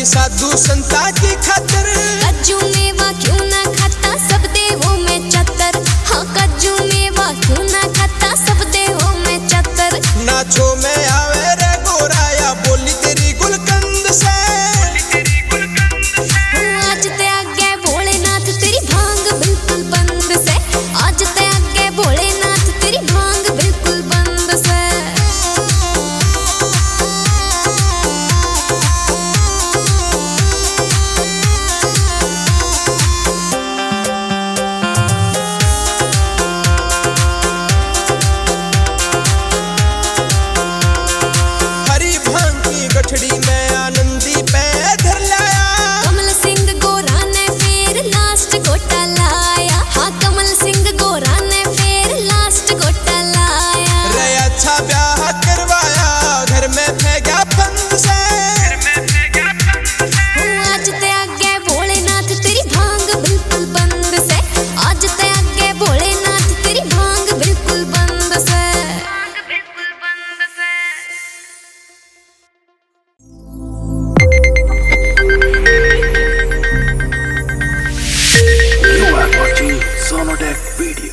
कभी साधु संता की खातिर। कज्जू मेवा क्यों ना खाता सब देवों में चतर। हाँ कज्जू मेवा क्यों ना खाता सब देवों में चतर। नाचो में आवे रे गोराया बोली तेरी गुलकंद से। आज ते आगे भोलेनाथ तेरी भांग बिल्कुल बंद से। आज ते आगे भोलेनाथ तेरी भांग बिल्कुल बंद से। हरी भांग की गठड़ी में आनंदी पे धर लाया। कमल सिंह गोरा ने फिर लास्ट गोटा लाया। हाँ कमल सिंह गोरा ने फिर लास्ट गोटा लाया। रे अच्छा ब्याह करवाया घर में फेंका फंद से। आज ते आगे भोलेनाथ तेरी भांग बिल्कुल बंद से। आज ते आगे भोलेनाथ तेरी भांग बिल्कुल बंद से। You are watching Sonotech video.